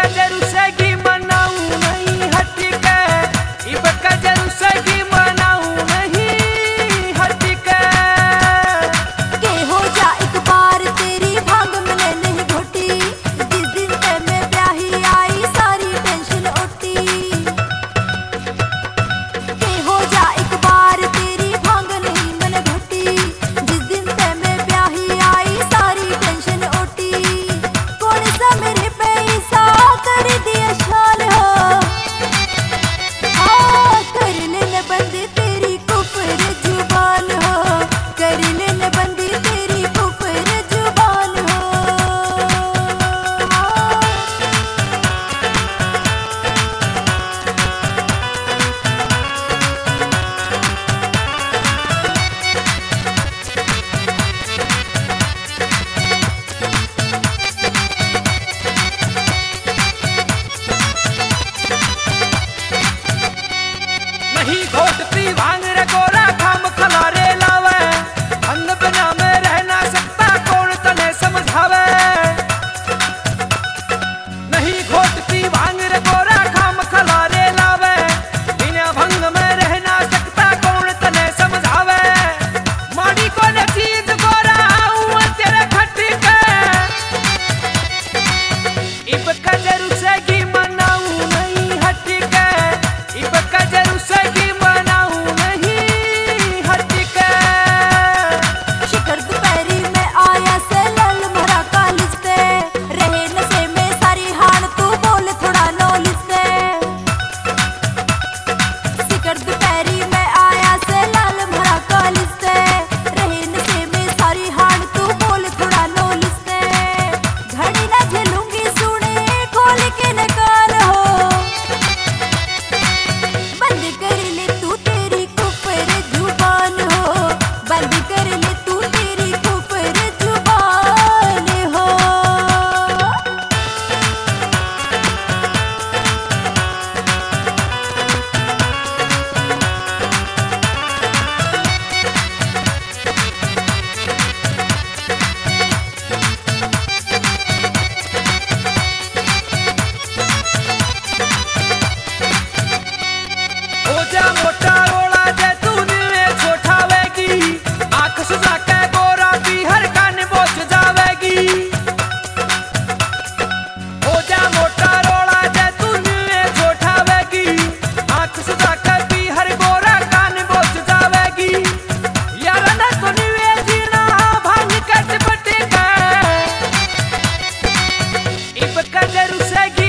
कजर उसेगी मनाऊं नहीं हट के, इब कजर उसेगी मनाऊं नहीं हट के। के हो जा एक बार तेरी भांग मिले नहीं घोटी, जिस दिन से मैं ब्याही आई सारी टेंशन उठी। के हो जा एक बार तेरी भांग नहीं मिले घोटी, जिस दिन से मैं ब्याही आई सारी टेंशन उठी। कौन सा मेरे पैसा कर दिया शाल हो, कर लेने बंदी तेरी कुफर जुबान हो, कर लेने बंदी तेरी कुफर जुबान हो। नहीं घोटती भांग रे गोरा खाम खलारे लावे, अंग बिना में रह ना सकता कौन तने समझावे। नहीं घोटती भांग रे गोरा खाम खलारे लावे, बिना भंग में रह ना सकता कौन तने समझावे। माड़ी को न चीज गोरा हूँ तेरे खट के, इब कजर उसेगी मनाऊं नहीं हट के, इब कजर उसेगी मनाऊं नहीं हट के। शिखर दोपहरी में आया से लल भरा कॉलेज पे, रहे नशे में सारी हाल तू बोल थोड़ा नॉलेज से। शिखर दोपहरी में आया से लल भरा कॉलेज से, रहे नशे में सारी हाल तू बोल थोड़ा नॉलेज से। घड़ी ना झेलूंगी सुने खोल के नकार हो, बंद कर ले तू तेरी कुफर जुबान हो, बंद कर ले तू तेरी कुफर जुबान हो। हो जा मोटा रोला जे तू नीवे छोटावेगी, आंख सुझा के गोरा भी हर कान बोझ जावेगी। हो जा मोटा रोला जे तू नीवे छोटावेगी, आंख सुझा के भी हर गोरा कान बोझ जावेगी। यार न तो नीवे जीना भांग कट पट के, इब कजर उसेगी